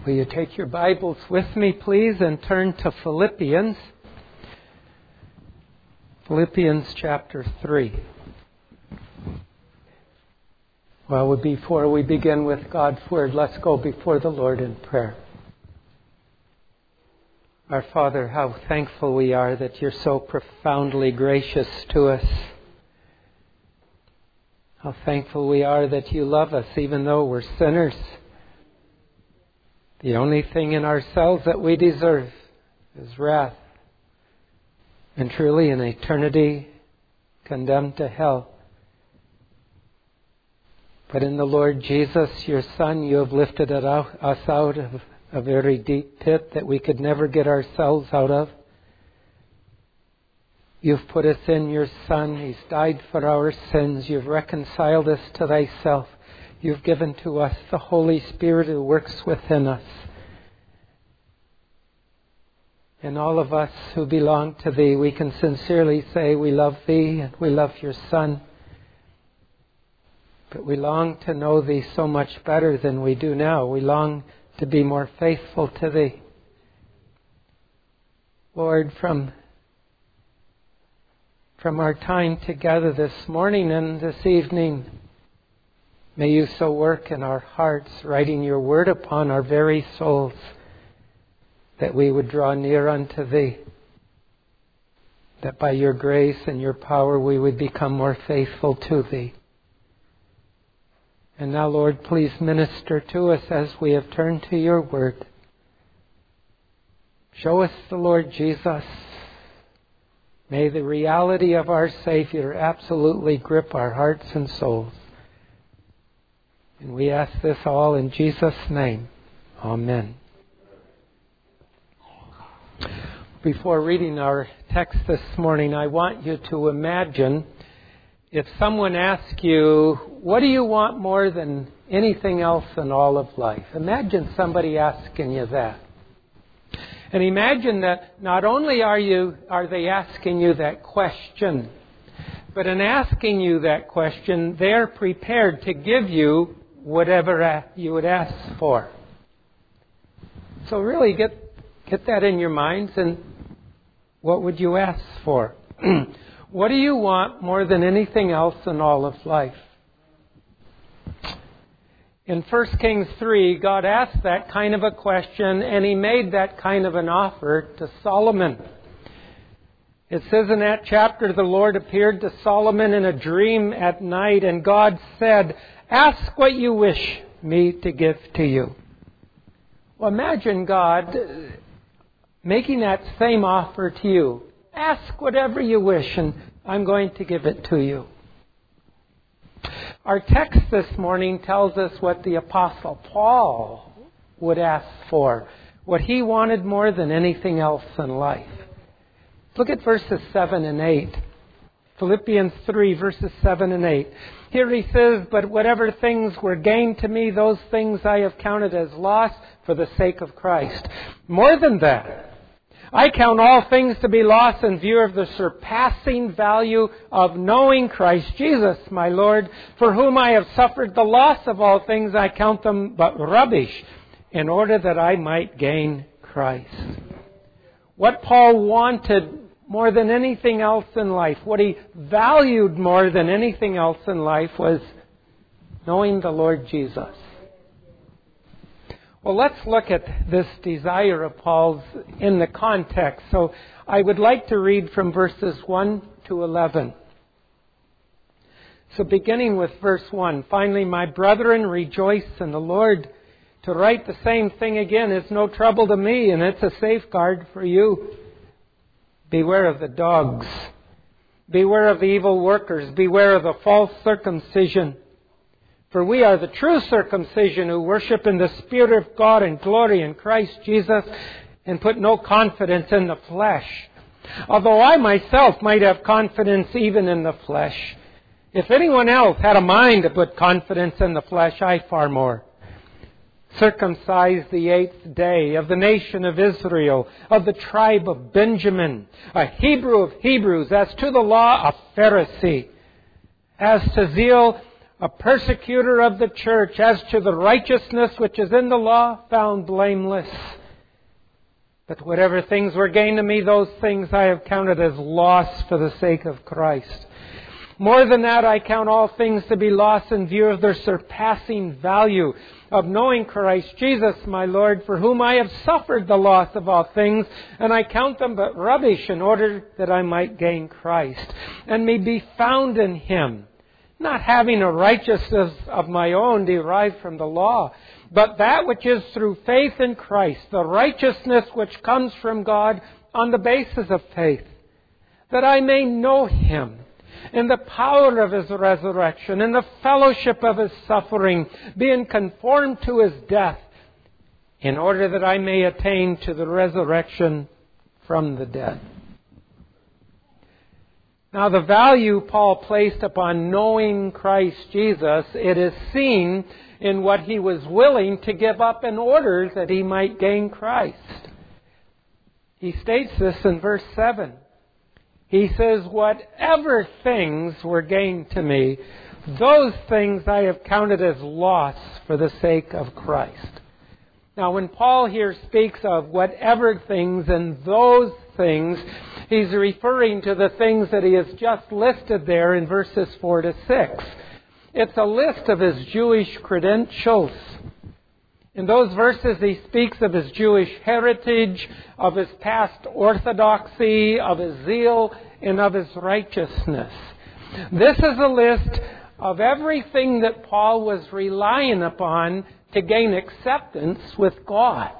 Will you take your Bibles with me, please, and turn to Philippians. Philippians chapter 3. Well, before we begin with God's Word, let's go before the Lord in prayer. Our Father, how thankful we are that you're so profoundly gracious to us. How thankful we are that you love us even though we're sinners. The only thing in ourselves that we deserve is wrath. And truly in eternity condemned to hell. But in the Lord Jesus, your Son, you have lifted us out of a very deep pit that we could never get ourselves out of. You've put us in your Son. He's died for our sins. You've reconciled us to thyself. You've given to us the Holy Spirit who works within us. And all of us who belong to Thee, we can sincerely say we love Thee and we love your Son. But we long to know Thee so much better than we do now. We long to be more faithful to Thee. Lord, from our time together this morning and this evening, may you so work in our hearts, writing your word upon our very souls, that we would draw near unto Thee, that by your grace and your power we would become more faithful to Thee. And now, Lord, please minister to us as we have turned to your word. Show us the Lord Jesus. May the reality of our Savior absolutely grip our hearts and souls. And we ask this all in Jesus' name. Amen. Before reading our text this morning, I want you to imagine if someone asks you, what do you want more than anything else in all of life? Imagine somebody asking you that. And imagine that not only are they asking you that question, but in asking you that question, they're prepared to give you whatever you would ask for. So really get that in your minds, and what would you ask for? What do you want more than anything else in all of life? In 1 Kings 3, God asked that kind of a question, and He made that kind of an offer to Solomon. It says in that chapter, the Lord appeared to Solomon in a dream at night, and God said, "Ask what you wish me to give to you." Well, imagine God making that same offer to you. Ask whatever you wish, and I'm going to give it to you. Our text this morning tells us what the Apostle Paul would ask for, what he wanted more than anything else in life. Look at verses 7 and 8. Philippians 3, verses 7 and 8. Here he says, "But whatever things were gained to me, those things I have counted as loss for the sake of Christ. More than that, I count all things to be lost in view of the surpassing value of knowing Christ Jesus, my Lord, for whom I have suffered the loss of all things. I count them but rubbish, in order that I might gain Christ." What Paul wanted more than anything else in life, what he valued more than anything else in life, was knowing the Lord Jesus. Well, let's look at this desire of Paul's in the context. So I would like to read from verses 1 to 11. So beginning with verse 1, "Finally, my brethren, rejoice in the Lord. To write the same thing again is no trouble to me, and it's a safeguard for you. Beware of the dogs. Beware of the evil workers. Beware of the false circumcision. For we are the true circumcision who worship in the Spirit of God and glory in Christ Jesus and put no confidence in the flesh. Although I myself might have confidence even in the flesh. If anyone else had a mind to put confidence in the flesh, I far more. Circumcised the 8th day, of the nation of Israel, of the tribe of Benjamin, a Hebrew of Hebrews, as to the law, a Pharisee, as to zeal, a persecutor of the church, as to the righteousness which is in the law, found blameless. But whatever things were gained to me, those things I have counted as loss for the sake of Christ. More than that, I count all things to be loss in view of their surpassing value, of knowing Christ Jesus my Lord, for whom I have suffered the loss of all things, and I count them but rubbish, in order that I might gain Christ, and may be found in Him, not having a righteousness of my own derived from the law, but that which is through faith in Christ, the righteousness which comes from God on the basis of faith, that I may know Him, in the power of His resurrection, in the fellowship of His suffering, being conformed to His death, in order that I may attain to the resurrection from the dead. Now, the value Paul placed upon knowing Christ Jesus, it is seen in what he was willing to give up in order that he might gain Christ. He states this in verse 7. He says, whatever things were gained to me, those things I have counted as loss for the sake of Christ. Now, when Paul here speaks of whatever things and those things, he's referring to the things that he has just listed there in verses 4 to 6. It's a list of his Jewish credentials. In those verses, he speaks of his Jewish heritage, of his past orthodoxy, of his zeal, and of his righteousness. This is a list of everything that Paul was relying upon to gain acceptance with God.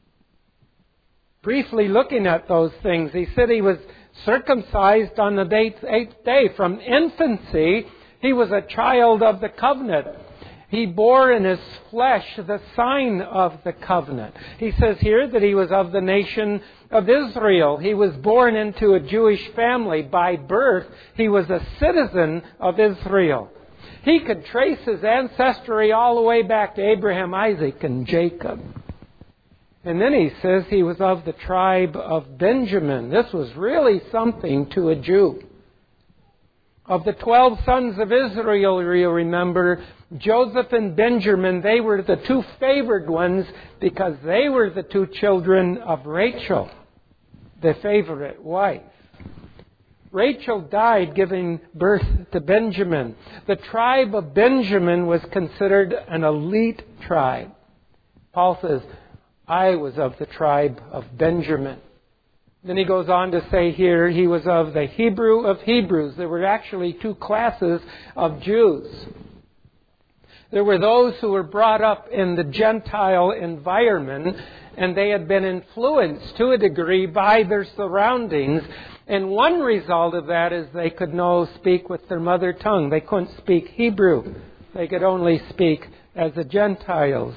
Briefly looking at those things, he said he was circumcised on the 8th day. From infancy, he was a child of the covenant. He bore in his flesh the sign of the covenant. He says here that he was of the nation of Israel. He was born into a Jewish family. By birth, he was a citizen of Israel. He could trace his ancestry all the way back to Abraham, Isaac, and Jacob. And then he says he was of the tribe of Benjamin. This was really something to a Jew. Of the 12 sons of Israel, you remember, Joseph and Benjamin, they were the two favored ones because they were the two children of Rachel, the favorite wife. Rachel died giving birth to Benjamin. The tribe of Benjamin was considered an elite tribe. Paul says, I was of the tribe of Benjamin. Then he goes on to say here, he was of the Hebrew of Hebrews. There were actually two classes of Jews. There were those who were brought up in the Gentile environment, and they had been influenced to a degree by their surroundings. And one result of that is they could speak with their mother tongue. They couldn't speak Hebrew. They could only speak as the Gentiles.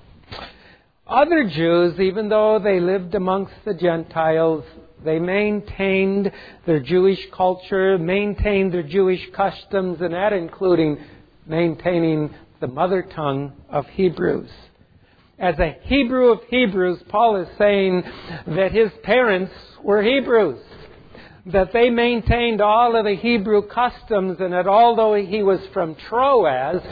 Other Jews, even though they lived amongst the Gentiles, they maintained their Jewish culture, maintained their Jewish customs, and that including maintaining the mother tongue of Hebrews. As a Hebrew of Hebrews, Paul is saying that his parents were Hebrews, that they maintained all of the Hebrew customs, and that although he was from Troas,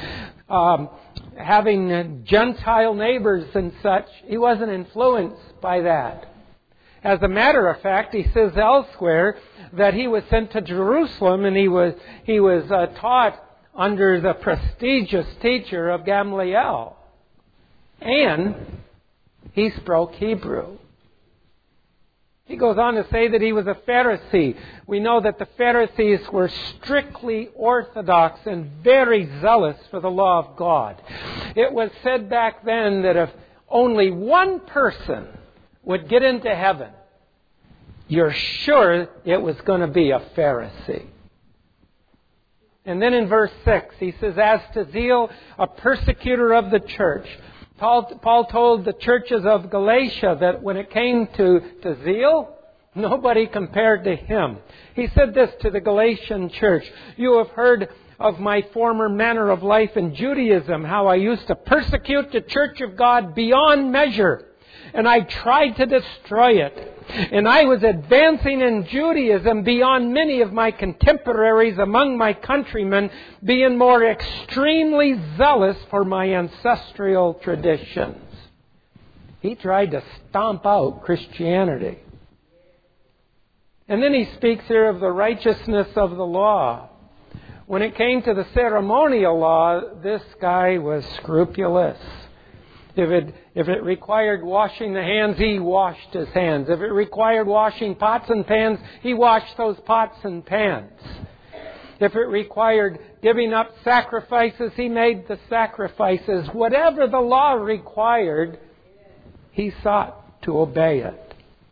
having Gentile neighbors and such, he wasn't influenced by that. As a matter of fact, he says elsewhere that he was sent to Jerusalem and he was taught under the prestigious teacher of Gamaliel. And he spoke Hebrew. He goes on to say that he was a Pharisee. We know that the Pharisees were strictly orthodox and very zealous for the law of God. It was said back then that if only one person would get into heaven, you're sure it was going to be a Pharisee. And then in verse 6, he says, as to zeal, a persecutor of the church. Paul told the churches of Galatia that when it came to zeal, nobody compared to him. He said this to the Galatian church, you have heard of my former manner of life in Judaism, how I used to persecute the church of God beyond measure, and I tried to destroy it. And I was advancing in Judaism beyond many of my contemporaries among my countrymen, being more extremely zealous for my ancestral traditions. He tried to stomp out Christianity. And then he speaks here of the righteousness of the law. When it came to the ceremonial law, this guy was scrupulous. If it required washing the hands, he washed his hands. If it required washing pots and pans, he washed those pots and pans. If it required giving up sacrifices, he made the sacrifices. Whatever the law required, he sought to obey it.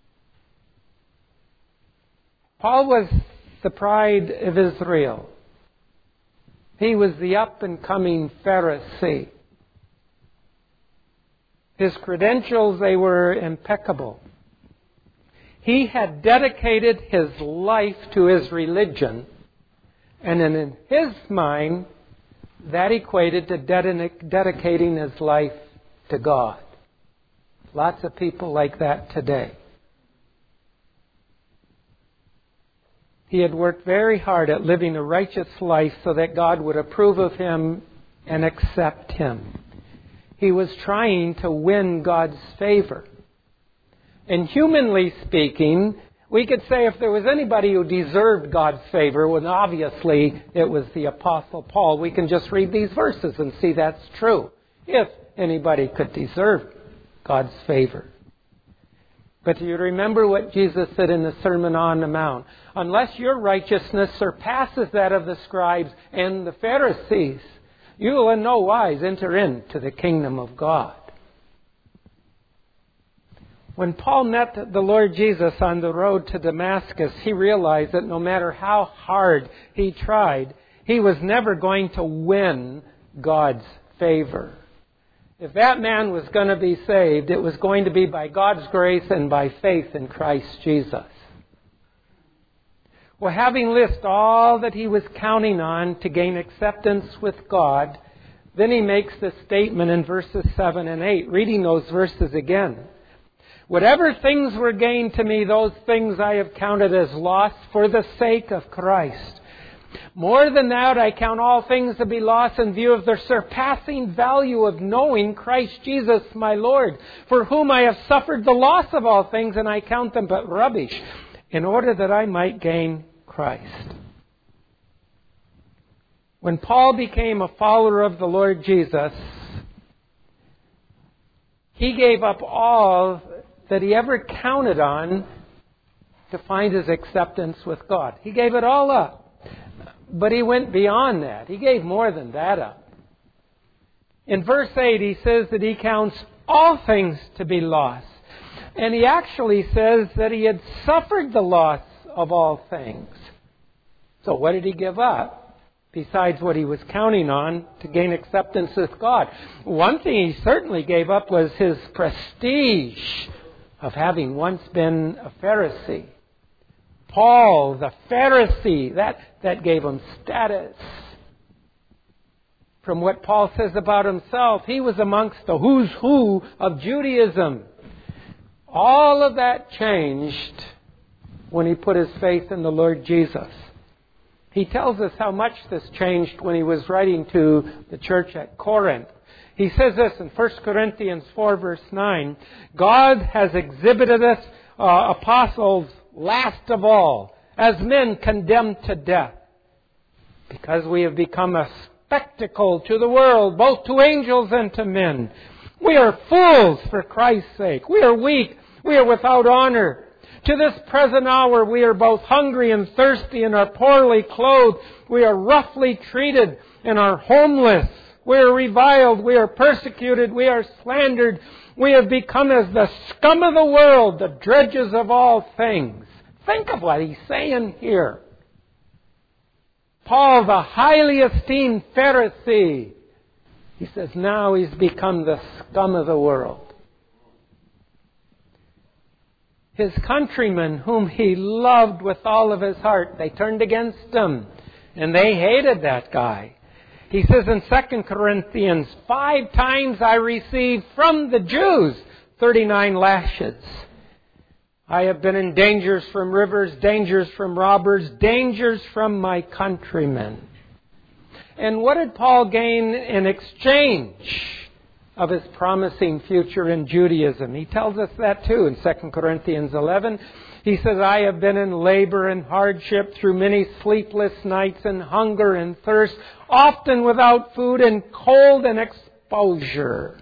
Paul was the pride of Israel. He was the up-and-coming Pharisee. His credentials, they were impeccable. He had dedicated his life to his religion, and in his mind, that equated to dedicating his life to God. Lots of people like that today. He had worked very hard at living a righteous life so that God would approve of him and accept him. He was trying to win God's favor. And humanly speaking, we could say if there was anybody who deserved God's favor, well, obviously it was the Apostle Paul. We can just read these verses and see that's true. If anybody could deserve God's favor. But do you remember what Jesus said in the Sermon on the Mount? Unless your righteousness surpasses that of the scribes and the Pharisees, you will in no wise enter into the kingdom of God. When Paul met the Lord Jesus on the road to Damascus, he realized that no matter how hard he tried, he was never going to win God's favor. If that man was going to be saved, it was going to be by God's grace and by faith in Christ Jesus. Well, having listed all that he was counting on to gain acceptance with God, then he makes the statement in verses 7 and 8, reading those verses again. Whatever things were gained to me, those things I have counted as loss for the sake of Christ. More than that, I count all things to be lost in view of the surpassing value of knowing Christ Jesus my Lord, for whom I have suffered the loss of all things, and I count them but rubbish, in order that I might gain Christ. When Paul became a follower of the Lord Jesus, he gave up all that he ever counted on to find his acceptance with God. He gave it all up. But he went beyond that. He gave more than that up. In verse 8, he says that he counts all things to be lost. And he actually says that he had suffered the loss of all things. So what did he give up? Besides what he was counting on to gain acceptance with God. One thing he certainly gave up was his prestige of having once been a Pharisee. Paul, the Pharisee, that gave him status. From what Paul says about himself, he was amongst the who's who of Judaism. All of that changed when he put his faith in the Lord Jesus. He tells us how much this changed when he was writing to the church at Corinth. He says this in 1 Corinthians 4 verse 9, God has exhibited us apostles last of all, as men condemned to death, because we have become a spectacle to the world, both to angels and to men. We are fools for Christ's sake. We are weak. We are without honor. To this present hour we are both hungry and thirsty and are poorly clothed. We are roughly treated and are homeless. We are reviled. We are persecuted. We are slandered. We have become as the scum of the world, the dregs of all things. Think of what he's saying here. Paul, the highly esteemed Pharisee, he says now he's become the scum of the world. His countrymen, whom he loved with all of his heart, they turned against him, and they hated that guy. He says in 2 Corinthians, 5 times I received from the Jews 39 lashes. I have been in dangers from rivers, dangers from robbers, dangers from my countrymen. And what did Paul gain in exchange of his promising future in Judaism? He tells us that too in 2 Corinthians 11. He says, I have been in labor and hardship through many sleepless nights and hunger and thirst, often without food and cold and exposure.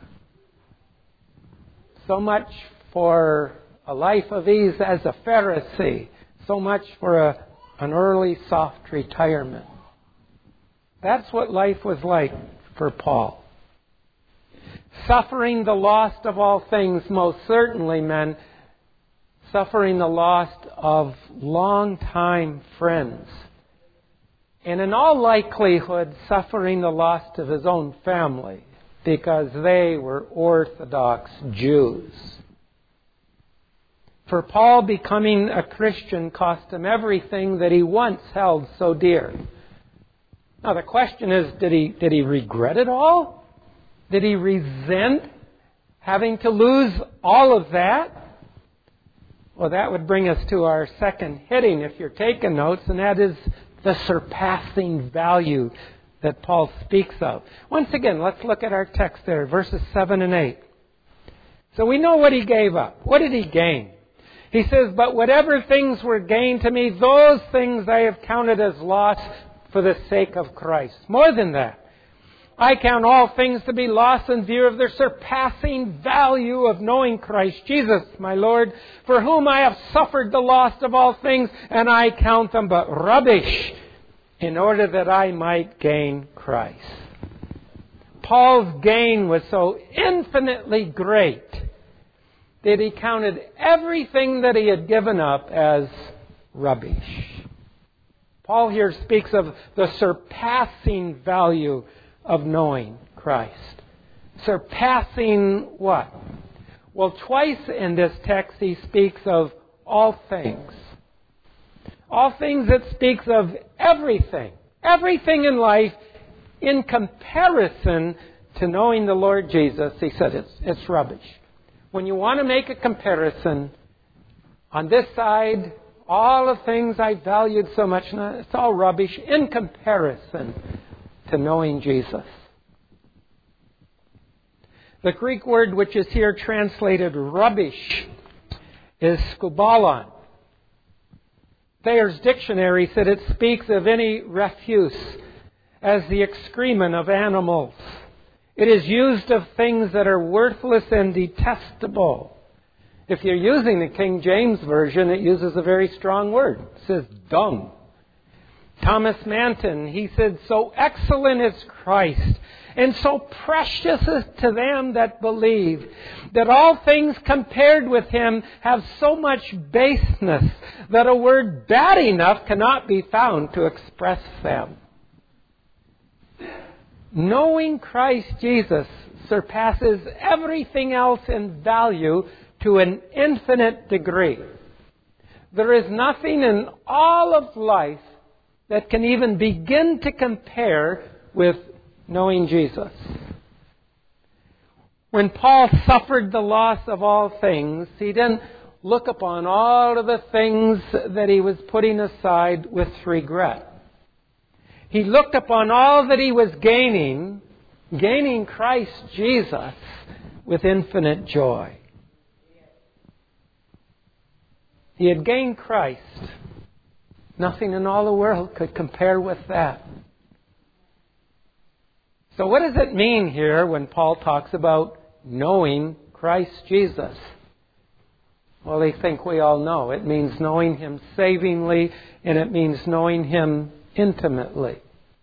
So much for a life of ease as a Pharisee. So much for an early soft retirement. That's what life was like for Paul. Suffering the loss of all things most certainly meant suffering the loss of longtime friends. And in all likelihood, suffering the loss of his own family because they were Orthodox Jews. For Paul, becoming a Christian cost him everything that he once held so dear. Now the question is, did he regret it all? Did he resent having to lose all of that? Well, that would bring us to our second heading if you're taking notes, and that is the surpassing value that Paul speaks of. Once again, let's look at our text there, verses 7 and 8. So we know what he gave up. What did he gain? He says, but whatever things were gained to me, those things I have counted as loss for the sake of Christ. More than that, I count all things to be lost in view of the surpassing value of knowing Christ Jesus, my Lord, for whom I have suffered the loss of all things, and I count them but rubbish, in order that I might gain Christ. Paul's gain was so infinitely great that he counted everything that he had given up as rubbish. Paul here speaks of the surpassing value of knowing Christ. Surpassing what? Well, twice in this text he speaks of all things. All things that speaks of everything. Everything in life in comparison to knowing the Lord Jesus. He said it's rubbish. When you want to make a comparison, on this side, all the things I valued so much, it's all rubbish in comparison to knowing Jesus. The Greek word which is here translated rubbish is skubalon. Thayer's dictionary said it speaks of any refuse as the excrement of animals. It is used of things that are worthless and detestable. If you're using the King James Version, it uses a very strong word. It says dung. Thomas Manton, he said, so excellent is Christ, and so precious is to them that believe, that all things compared with Him have so much baseness that a word bad enough cannot be found to express them. Knowing Christ Jesus surpasses everything else in value to an infinite degree. There is nothing in all of life that can even begin to compare with knowing Jesus. When Paul suffered the loss of all things, he didn't look upon all of the things that he was putting aside with regret. He looked upon all that he was gaining Christ Jesus with infinite joy. He had gained Christ. Nothing in all the world could compare with that. So what does it mean here when Paul talks about knowing Christ Jesus? Well, I think we all know. It means knowing Him savingly, and it means knowing Him intimately.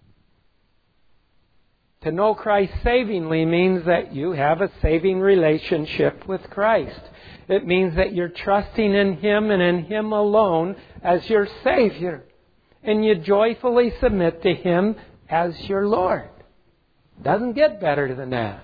To know Christ savingly means that you have a saving relationship with Christ. It means that you're trusting in Him and in Him alone as your Savior. And you joyfully submit to Him as your Lord. Doesn't get better than that.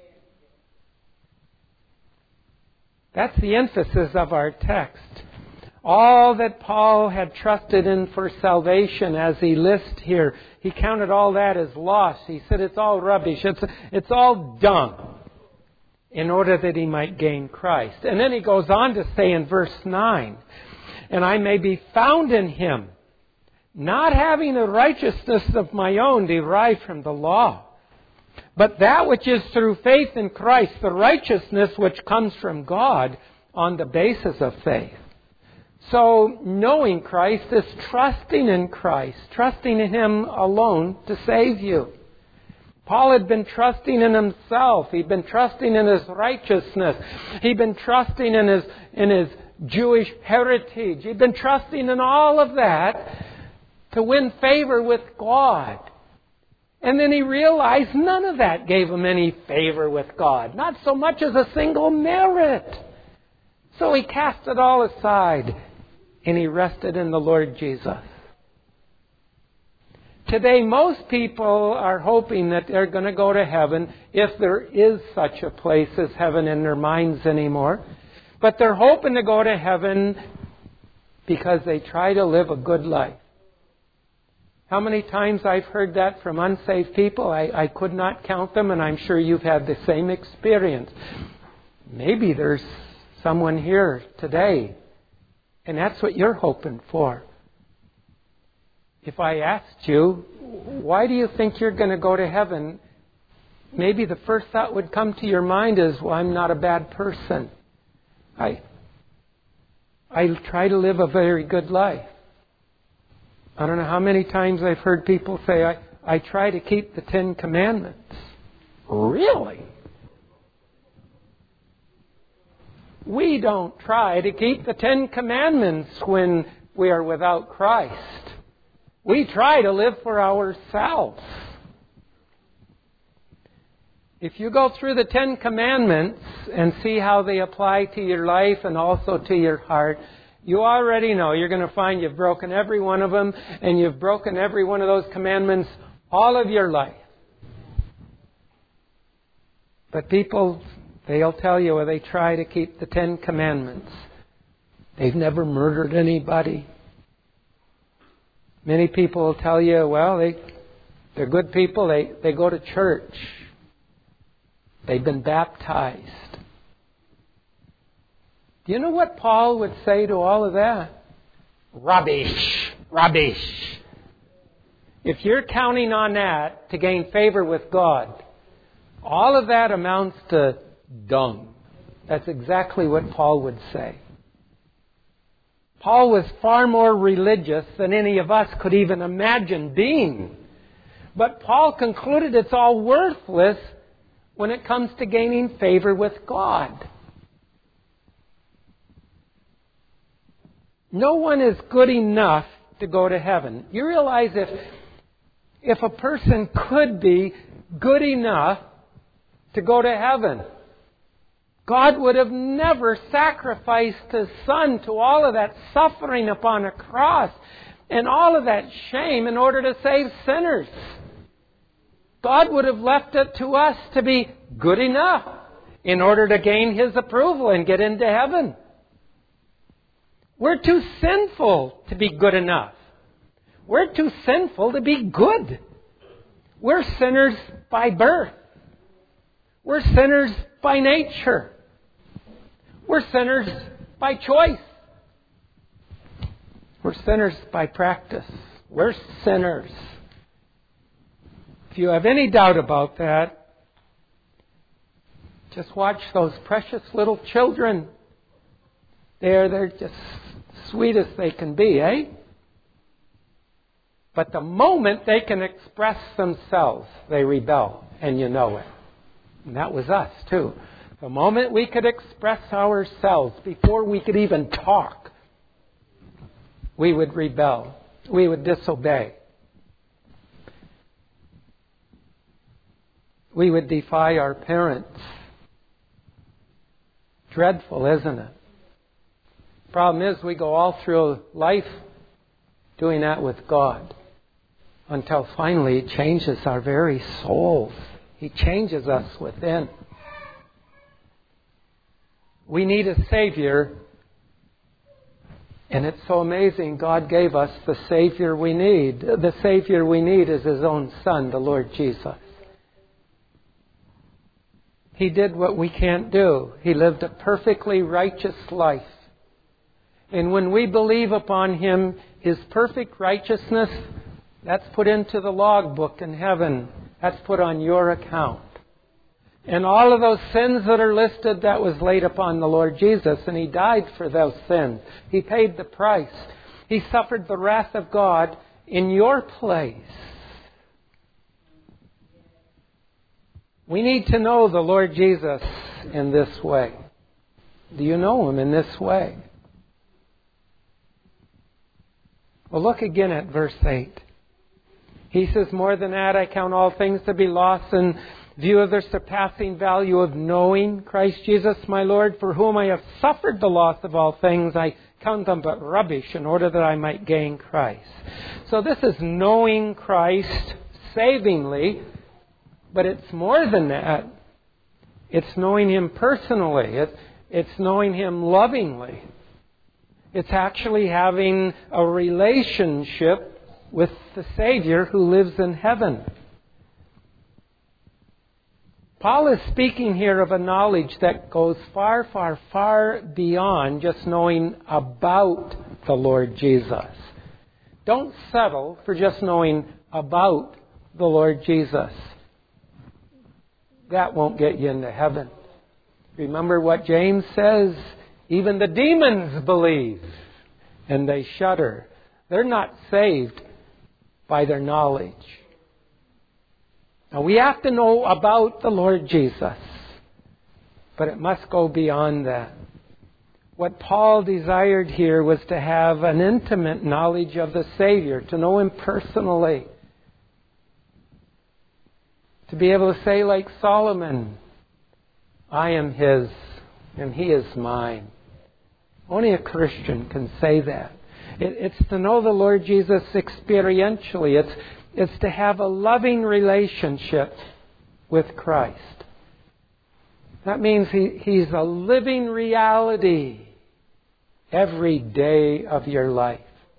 That's the emphasis of our text. All that Paul had trusted in for salvation, as he lists here, he counted all that as loss. He said it's all rubbish. It's all dung. in order that he might gain Christ. And then he goes on to say in verse 9, and I may be found in him, not having a righteousness of my own derived from the law, but that which is through faith in Christ, the righteousness which comes from God on the basis of faith. So knowing Christ is trusting in Christ, trusting in him alone to save you. Paul had been trusting in himself. He'd been trusting in his righteousness. He'd been trusting in his Jewish heritage. He'd been trusting in all of that to win favor with God. And then he realized none of that gave him any favor with God. Not so much as a single merit. So he cast it all aside and he rested in the Lord Jesus. Today, most people are hoping that they're going to go to heaven, if there is such a place as heaven in their minds anymore. But they're hoping to go to heaven because they try to live a good life. How many times I've heard that from unsaved people? I could not count them, and I'm sure you've had the same experience. Maybe there's someone here today, and that's what you're hoping for. If I asked you, why do you think you're going to go to heaven? Maybe the first thought would come to your mind is, well, I'm not a bad person. I try to live a very good life. I don't know how many times I've heard people say, I try to keep the 10 Commandments. Really? We don't try to keep the 10 Commandments when we are without Christ. We try to live for ourselves. If you go through the 10 Commandments and see how they apply to your life and also to your heart, you already know you're going to find you've broken every one of them, and you've broken every one of those commandments all of your life. But people, they'll tell you, they try to keep the 10 Commandments. They've never murdered anybody. Many people will tell you, well, they're good people. They go to church. They've been baptized. Do you know what Paul would say to all of that? Rubbish. Rubbish. If you're counting on that to gain favor with God, all of that amounts to dung. That's exactly what Paul would say. Paul was far more religious than any of us could even imagine being. But Paul concluded it's all worthless when it comes to gaining favor with God. No one is good enough to go to heaven. You realize if a person could be good enough to go to heaven, God would have never sacrificed His Son to all of that suffering upon a cross and all of that shame in order to save sinners. God would have left it to us to be good enough in order to gain His approval and get into heaven. We're too sinful to be good enough. We're too sinful to be good. We're sinners by birth. We're sinners by nature. We're sinners by choice. We're sinners by practice. We're sinners. If you have any doubt about that, just watch those precious little children. They're just sweet as they can be, eh? But the moment they can express themselves, they rebel, and you know it. And that was us, too. The moment we could express ourselves, before we could even talk, we would rebel. We would disobey. We would defy our parents. Dreadful, isn't it? Problem is, we go all through life doing that with God until finally He changes our very souls. He changes us within. We need a Savior, and it's so amazing God gave us the Savior we need. The Savior we need is His own Son, the Lord Jesus. He did what we can't do. He lived a perfectly righteous life. And when we believe upon Him, His perfect righteousness, that's put into the logbook in heaven. That's put on your account. And all of those sins that are listed, that was laid upon the Lord Jesus. And He died for those sins. He paid the price. He suffered the wrath of God in your place. We need to know the Lord Jesus in this way. Do you know Him in this way? Well, look again at verse 8. He says, more than that, I count all things to be lost in view of their surpassing value of knowing Christ Jesus my Lord, for whom I have suffered the loss of all things. I count them but rubbish in order that I might gain Christ. So this is knowing Christ savingly, but it's more than that. It's knowing Him personally. It's knowing Him lovingly. It's actually having a relationship with the Savior who lives in heaven. Paul is speaking here of a knowledge that goes far, far, far beyond just knowing about the Lord Jesus. Don't settle for just knowing about the Lord Jesus. That won't get you into heaven. Remember what James says? Even the demons believe and they shudder. They're not saved by their knowledge. Now we have to know about the Lord Jesus, but it must go beyond that. What Paul desired here was to have an intimate knowledge of the Savior, to know Him personally. To be able to say like Solomon, I am His and He is mine. Only a Christian can say that. It's to know the Lord Jesus experientially. It's to have a loving relationship with Christ. That means He's a living reality every day of your life.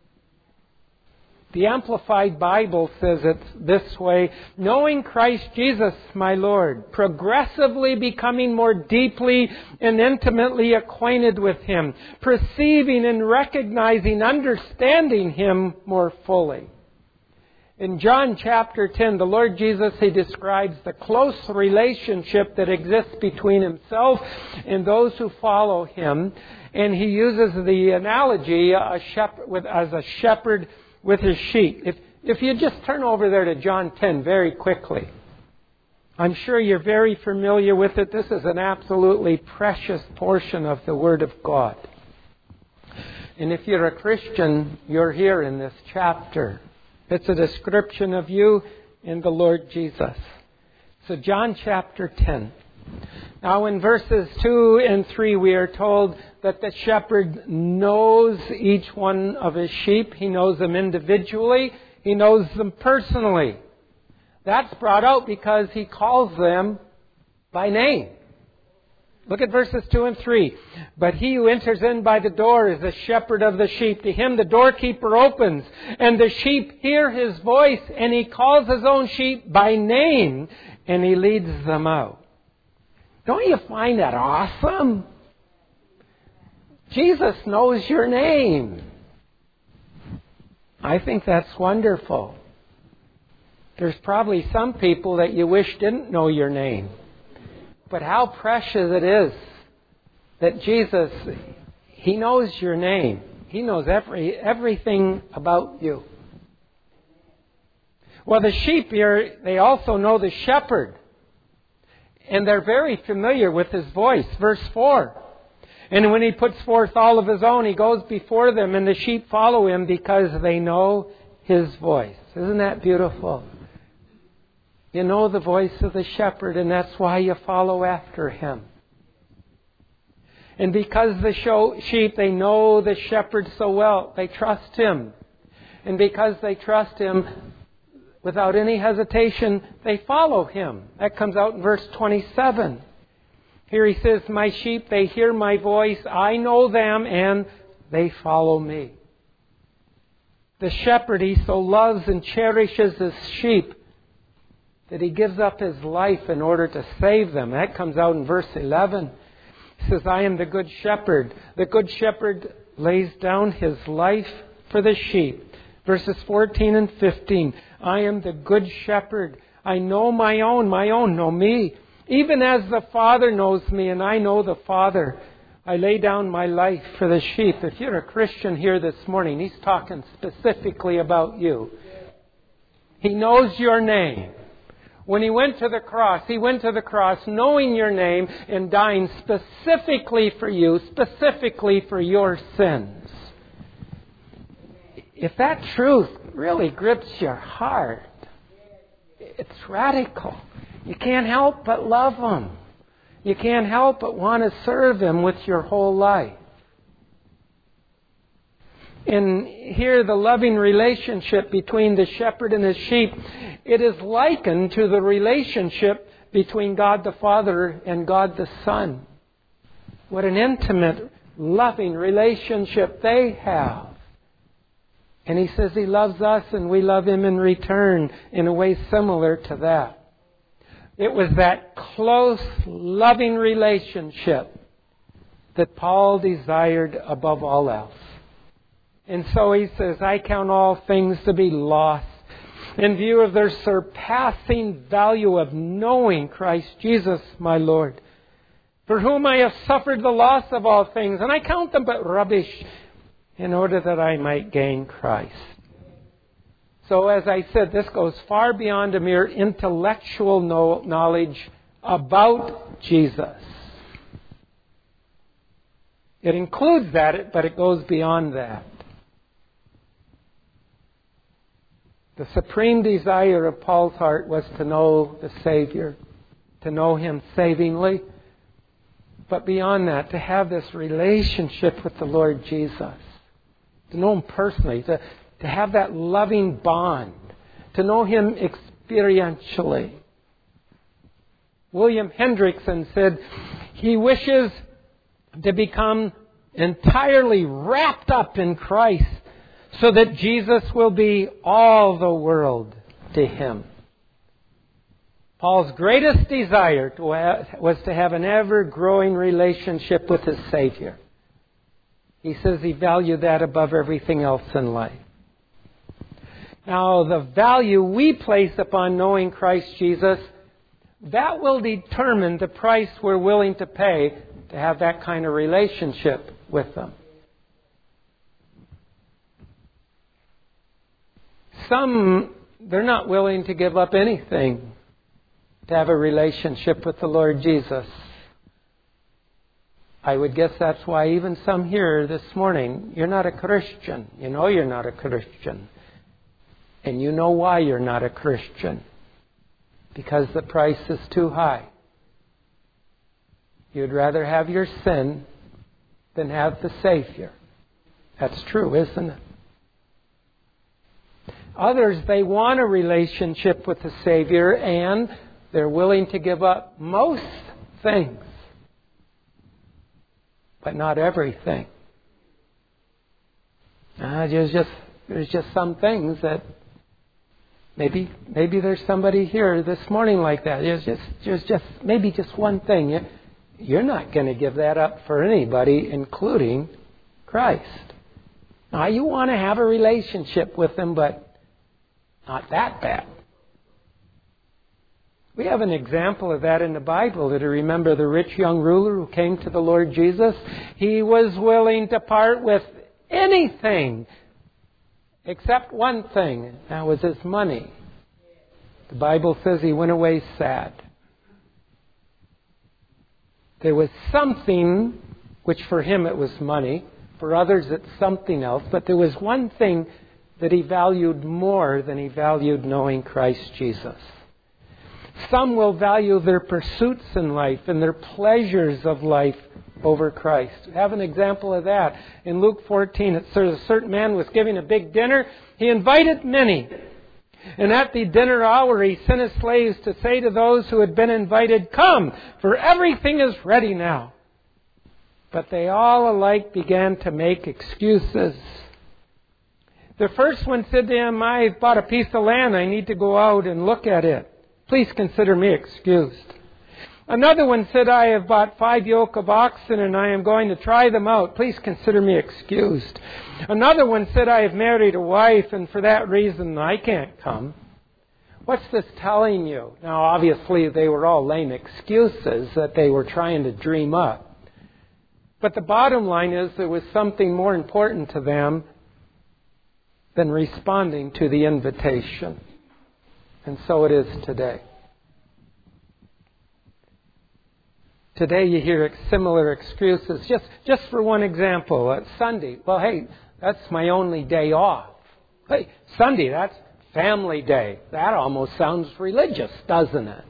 The Amplified Bible says it this way: knowing Christ Jesus, my Lord, progressively becoming more deeply and intimately acquainted with Him, perceiving and recognizing, understanding Him more fully. In John chapter 10, the Lord Jesus, He describes the close relationship that exists between Himself and those who follow Him. And He uses the analogy as a shepherd with his sheep. If you just turn over there to John 10 very quickly. I'm sure you're very familiar with it. This is an absolutely precious portion of the Word of God. And if you're a Christian, you're here in this chapter. It's a description of you in the Lord Jesus. So John chapter 10. Now in verses 2 and 3 we are told that the shepherd knows each one of his sheep. He knows them individually. He knows them personally. That's brought out because he calls them by name. Look at verses 2 and 3. But he who enters in by the door is the shepherd of the sheep. To him the doorkeeper opens, and the sheep hear his voice, and he calls his own sheep by name, and he leads them out. Don't you find that awesome? Jesus knows your name. I think that's wonderful. There's probably some people that you wish didn't know your name. But how precious it is that Jesus, He knows your name. He knows everything about you. Well, the sheep here, they also know the shepherd. And they're very familiar with his voice. Verse 4. And when he puts forth all of his own, he goes before them, and the sheep follow him because they know his voice. Isn't that beautiful? You know the voice of the shepherd, and that's why you follow after him. And because the sheep, they know the shepherd so well, they trust him. And because they trust him, without any hesitation, they follow him. That comes out in verse 27. Here he says, my sheep, they hear my voice. I know them, and they follow me. The shepherd, he so loves and cherishes his sheep. that He gives up His life in order to save them. That comes out in verse 11. He says, I am the good shepherd. The good shepherd lays down his life for the sheep. Verses 14 and 15. I am the good shepherd. I know my own know me. Even as the Father knows me and I know the Father. I lay down my life for the sheep. If you're a Christian here this morning, He's talking specifically about you. He knows your name. When He went to the cross knowing your name and dying specifically for you, specifically for your sins. If that truth really grips your heart, it's radical. You can't help but love Him. You can't help but want to serve Him with your whole life. And here, the loving relationship between the shepherd and his sheep, it is likened to the relationship between God the Father and God the Son. What an intimate, loving relationship they have. And He says He loves us and we love Him in return in a way similar to that. It was that close, loving relationship that Paul desired above all else. And so he says, I count all things to be lost in view of their surpassing value of knowing Christ Jesus my Lord, for whom I have suffered the loss of all things, and I count them but rubbish in order that I might gain Christ. So as I said, this goes far beyond a mere intellectual knowledge about Jesus. It includes that, but it goes beyond that. The supreme desire of Paul's heart was to know the Savior, to know Him savingly, but beyond that, to have this relationship with the Lord Jesus, to know Him personally, to have that loving bond, to know Him experientially. William Hendrickson said he wishes to become entirely wrapped up in Christ, so that Jesus will be all the world to him. Paul's greatest desire was to have an ever-growing relationship with his Savior. He says he valued that above everything else in life. Now, the value we place upon knowing Christ Jesus, that will determine the price we're willing to pay to have that kind of relationship with Him. Some, they're not willing to give up anything to have a relationship with the Lord Jesus. I would guess that's why even some here this morning, you're not a Christian. You know you're not a Christian. And you know why you're not a Christian. Because the price is too high. You'd rather have your sin than have the Savior. That's true, isn't it? Others, they want a relationship with the Savior and they're willing to give up most things, but not everything. There's just some things that maybe there's somebody here this morning like that. There's just maybe just one thing. You're not going to give that up for anybody, including Christ. Now, you want to have a relationship with Him, but not that bad. We have an example of that in the Bible. Did you remember the rich young ruler who came to the Lord Jesus? He was willing to part with anything except one thing. That was his money. The Bible says he went away sad. There was something, which for him it was money. For others it's something else. But there was one thing that he valued more than he valued knowing Christ Jesus. Some will value their pursuits in life and their pleasures of life over Christ. We have an example of that. In Luke 14, it says a certain man was giving a big dinner. He invited many. And at the dinner hour, he sent his slaves to say to those who had been invited, "Come, for everything is ready now." But they all alike began to make excuses. The first one said to him, "I've bought a piece of land. I need to go out and look at it." Please consider me excused. Another one said, I have bought 5 yoke of oxen and I am going to try them out. Please consider me excused. Another one said, I have married a wife and for that reason I can't come. What's this telling you? Now, obviously, they were all lame excuses that they were trying to dream up. But the bottom line is there was something more important to them than responding to the invitation. And so it is today. Today you hear similar excuses. Just for one example, Sunday. Well, hey, that's my only day off. Hey, Sunday, that's family day. That almost sounds religious, doesn't it?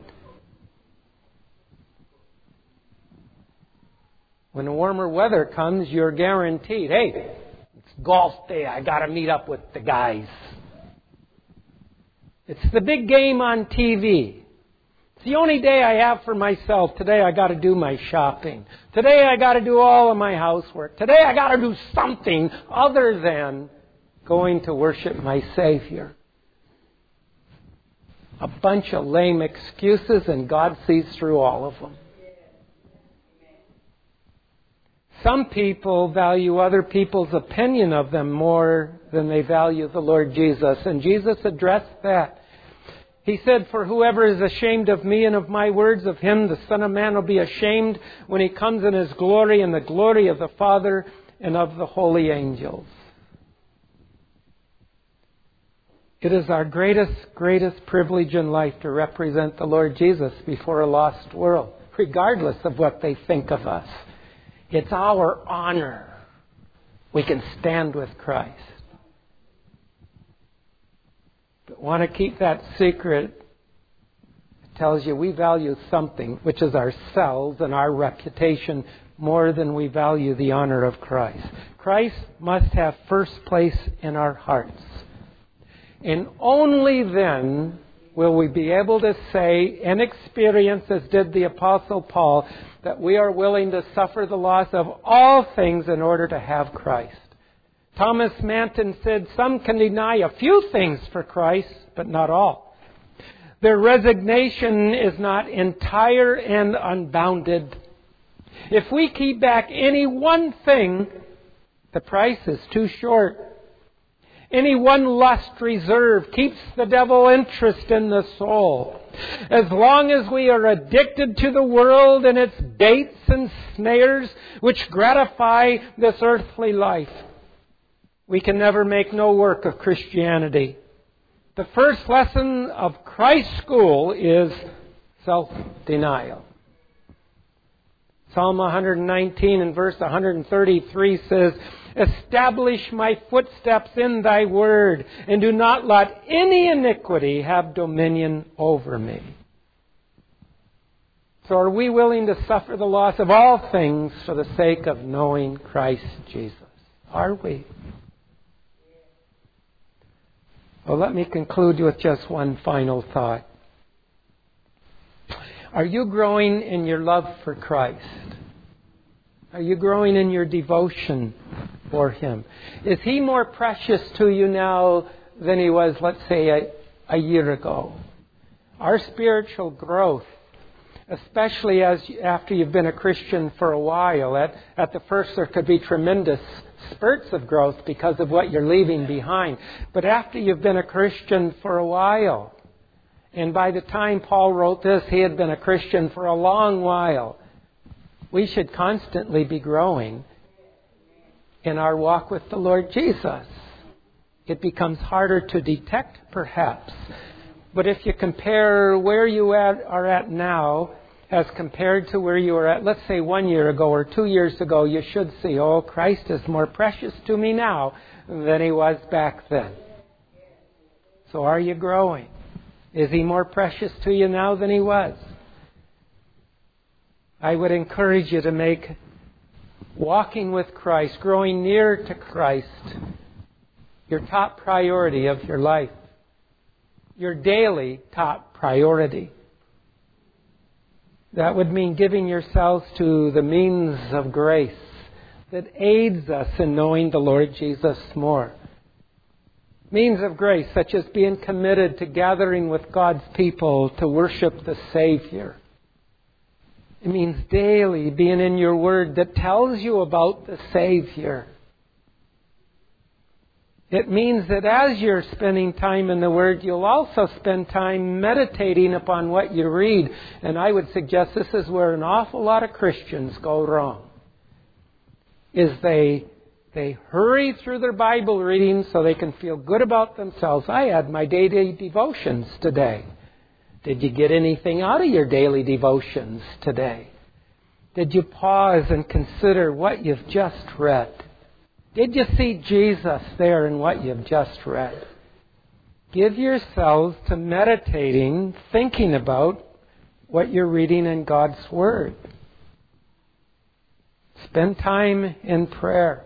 When the warmer weather comes, you're guaranteed, hey, it's golf day. I got to meet up with the guys. It's the big game on TV. It's the only day I have for myself. Today I got to do my shopping. Today I got to do all of my housework. Today I got to do something other than going to worship my Savior. A bunch of lame excuses, and God sees through all of them. Some people value other people's opinion of them more than they value the Lord Jesus. And Jesus addressed that. He said, for whoever is ashamed of me and of my words, of him the Son of Man will be ashamed when he comes in his glory and the glory of the Father and of the holy angels. It is our greatest privilege in life to represent the Lord Jesus before a lost world, regardless of what they think of us. It's our honor. We can stand with Christ. But want to keep that secret? It tells you we value something, which is ourselves and our reputation, more than we value the honor of Christ. Christ must have first place in our hearts. And only then will we be able to say and experience, as did the Apostle Paul, that we are willing to suffer the loss of all things in order to have Christ. Thomas Manton said, some can deny a few things for Christ, but not all. Their resignation is not entire and unbounded. If we keep back any one thing, the price is too short. Any one lust reserved keeps the devil interest in the soul. As long as we are addicted to the world and its baits and snares which gratify this earthly life, we can never make no work of Christianity. The first lesson of Christ's school is self-denial. Psalm 119 and verse 133 says, establish my footsteps in thy word, and do not let any iniquity have dominion over me. So are we willing to suffer the loss of all things for the sake of knowing Christ Jesus? Are we? Well, let me conclude with just one final thought. Are you growing in your love for Christ? Are you growing in your devotion for Him? Is He more precious to you now than He was, let's say, a year ago? Our spiritual growth, especially after you've been a Christian for a while, at the first there could be tremendous spurts of growth because of what you're leaving behind. But after you've been a Christian for a while, and by the time Paul wrote this, he had been a Christian for a long while, we should constantly be growing in our walk with the Lord Jesus. It becomes harder to detect, perhaps. But if you compare where you are at now as compared to where you were at, let's say 1 year ago or 2 years ago, you should see, oh, Christ is more precious to me now than He was back then. So are you growing? Is He more precious to you now than He was? I would encourage you to make walking with Christ, growing near to Christ, your top priority of your life. Your daily top priority. That would mean giving yourselves to the means of grace that aids us in knowing the Lord Jesus more. Means of grace, such as being committed to gathering with God's people to worship the Savior. It means daily being in your Word that tells you about the Savior. It means that as you're spending time in the Word, you'll also spend time meditating upon what you read. And I would suggest this is where an awful lot of Christians go wrong. Is they hurry through their Bible reading so they can feel good about themselves. I had my daily devotions today. Did you get anything out of your daily devotions today? Did you pause and consider what you've just read? Did you see Jesus there in what you've just read? Give yourselves to meditating, thinking about what you're reading in God's Word. Spend time in prayer.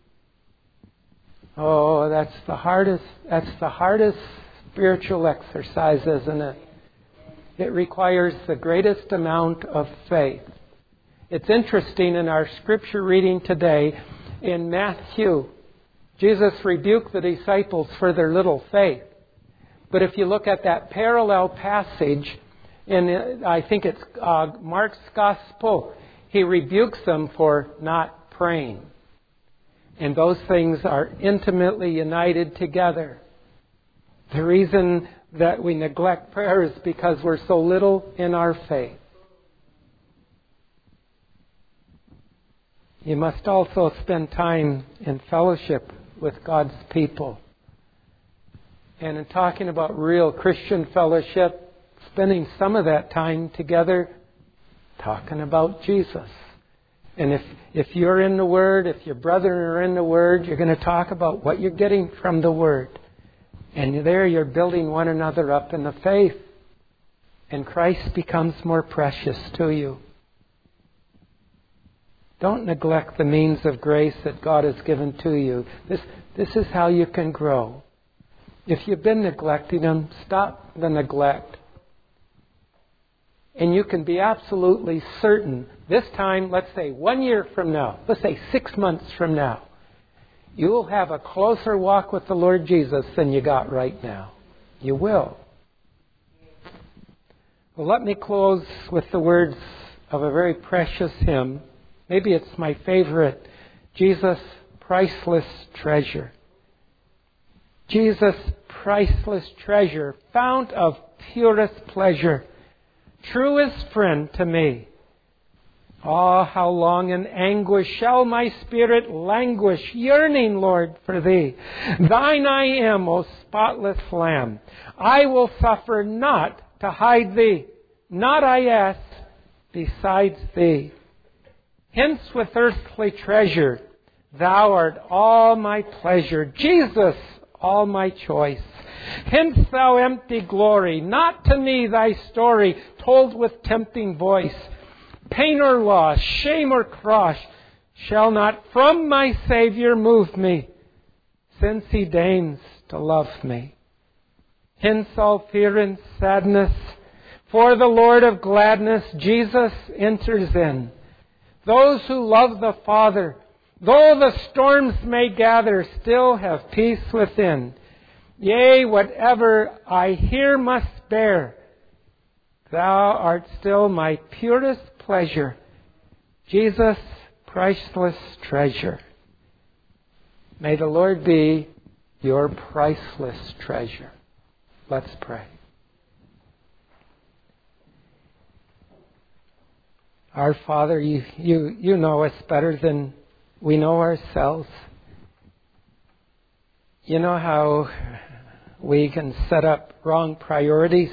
Oh, that's the hardest spiritual exercise, isn't it? It requires the greatest amount of faith. It's interesting in our scripture reading today in Matthew, Jesus rebuked the disciples for their little faith. But if you look at that parallel passage in, I think it's Mark's Gospel, he rebukes them for not praying. And those things are intimately united together. The reason that we neglect prayer is because we're so little in our faith. You must also spend time in fellowship with God's people. And in talking about real Christian fellowship, spending some of that time together talking about Jesus. And if you're in the Word, if your brethren are in the Word, you're going to talk about what you're getting from the Word. And there you're building one another up in the faith. And Christ becomes more precious to you. Don't neglect the means of grace that God has given to you. This is how you can grow. If you've been neglecting them, stop the neglect. And you can be absolutely certain, this time, let's say 1 year from now, let's say 6 months from now, you will have a closer walk with the Lord Jesus than you got right now. You will. Well, let me close with the words of a very precious hymn. Maybe it's my favorite. Jesus, priceless treasure. Jesus, priceless treasure, fount of purest pleasure, truest friend to me. Ah, how long in anguish shall my spirit languish, yearning, Lord, for Thee. Thine I am, O spotless Lamb. I will suffer not to hide Thee, not I ask besides Thee. Hence with earthly treasure, Thou art all my pleasure, Jesus, all my choice. Hence thou empty glory, not to me thy story, told with tempting voice. Pain or loss, shame or cross, shall not from my Savior move me, since He deigns to love me. Hence all fear and sadness, for the Lord of gladness, Jesus enters in. Those who love the Father, though the storms may gather, still have peace within. Yea, whatever I here must bear, Thou art still my purest pleasure. Jesus, priceless treasure. May the Lord be your priceless treasure. Let's pray. Our Father, you know us better than we know ourselves. You know how we can set up wrong priorities,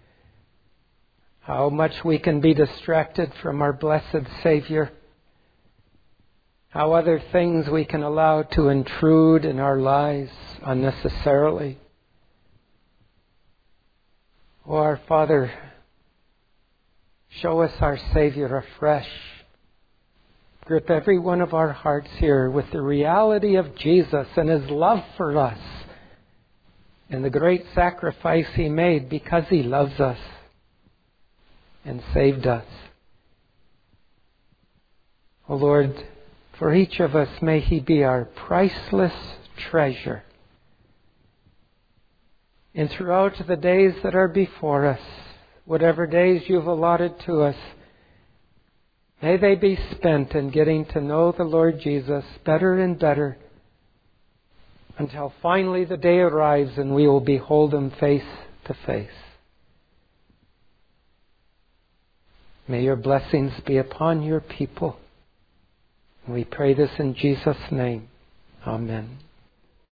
how much we can be distracted from our blessed Savior, how other things we can allow to intrude in our lives unnecessarily. Oh, our Father, show us our Savior afresh. Grip every one of our hearts here with the reality of Jesus and His love for us and the great sacrifice He made because He loves us and saved us. Oh Lord, for each of us may He be our priceless treasure. And throughout the days that are before us, whatever days you've allotted to us, may they be spent in getting to know the Lord Jesus better and better, until finally the day arrives and we will behold Him face to face. May your blessings be upon your people. We pray this in Jesus' name. Amen.